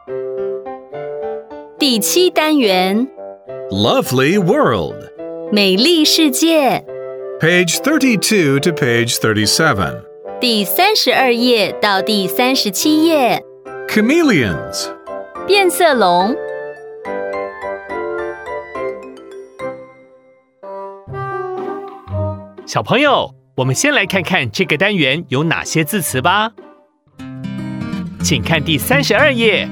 第7单元 Lovely World 美丽世界 Page 32 to page 37 第32页到第37页 Chameleons 变色龙小朋友，我们先来看看这个单元有哪些字词吧。请看第32页。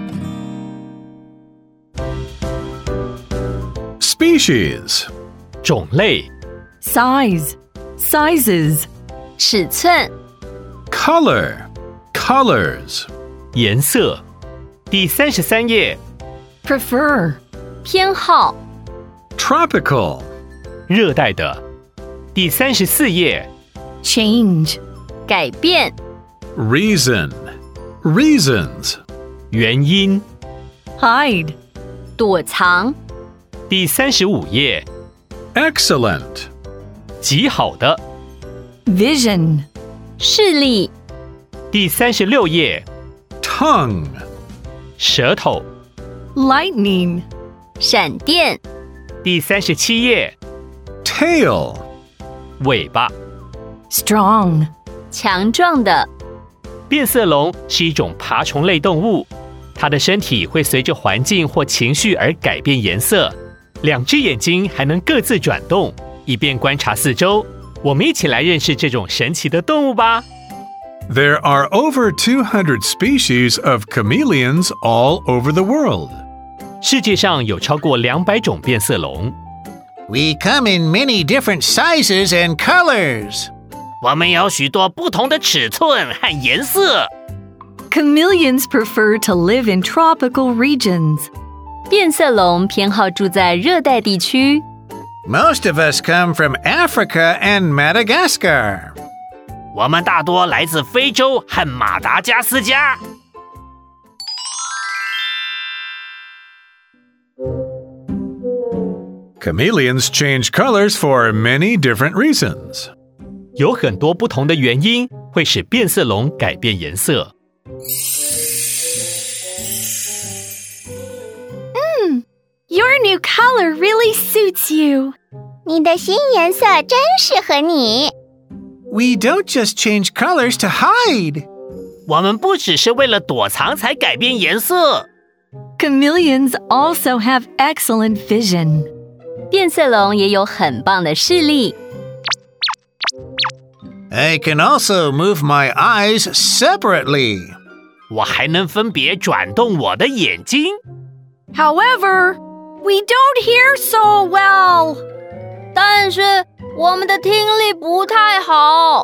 Species 种类 Size, sizes, 尺寸 Color Colors 颜色。第33页。 prefer, 偏好 Tropical 热带的。第34页。 change, 改变 Reason Reasons 原因。 hide, 躲藏第35页。 Excellent 极好的。 vision, 视力第36页。 Tongue 舌头。 lightning, 闪电第37页。 Tail 尾巴。 strong, 强壮的变色龙是一种爬虫类动物，它的身体会随着环境或情绪而改变颜色，2只眼睛还能各自转动，以便观察四周。我们一起来认识这种神奇的动物吧。 There are over 200 species of chameleons all over the world. 世界上有超过200种变色龙。 We come in many different sizes and colors. 我们有许多不同的尺寸和颜色。 chameleons prefer to live in tropical regions. 变色龙偏好住在热带地区 Most of us come from Africa and Madagascar. 我们大多来自非洲和马达加斯加。 Chameleons change colors for many different reasons. 有很多不同的原因会使变色龙改变颜色。 Your new color really suits you. 你的新颜色真适合你。 We don't just change colors to hide. 我们不只是为了躲藏才改变颜色。 Chameleons also have excellent vision. 变色龙也有很棒的视力 I can also move my eyes separately. 我还能分别转动我的眼睛。 However, we don't hear so well. 但是我们的听力不太好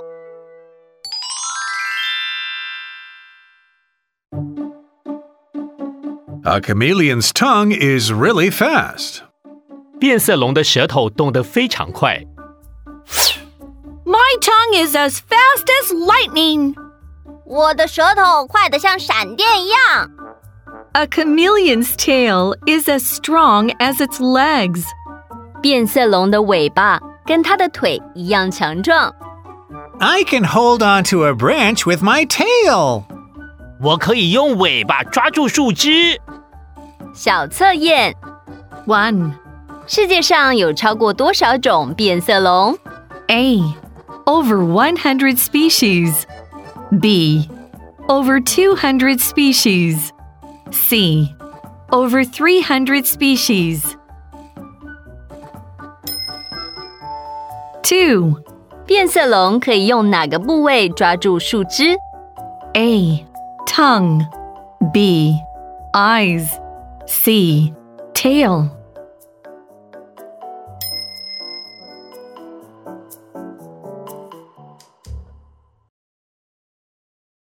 A chameleon's tongue is really fast. 变色龙的舌头动得非常快。 My tongue is as fast as lightning. 我的舌头快得像闪电一样。 A chameleon's tail is as strong as its legs. 变色龙的尾巴跟它的腿一样强壮 I can hold onto a branch with my tail. 我可以用尾巴抓住树枝。 小测验 1. 世界上有超过多少种变色龙 A. Over 100 species. B. Over 200 species. C. Over 300 species. 2. 变色龙可以用哪个部位抓住树枝 A. Tongue. B. Eyes. C. Tail.